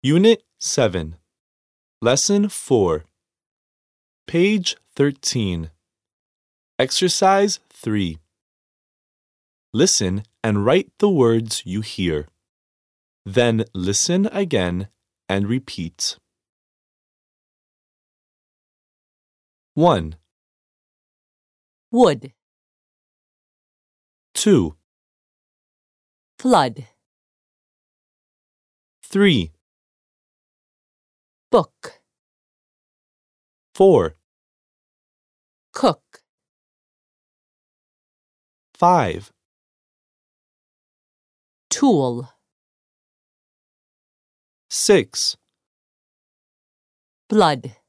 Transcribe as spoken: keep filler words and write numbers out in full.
Unit seven, Lesson four, Page thirteen. Exercise three. Listen and write the words you hear. Then listen again and repeat. one, wood, two, flood, three, book, four, cook, five, tool, six, blood.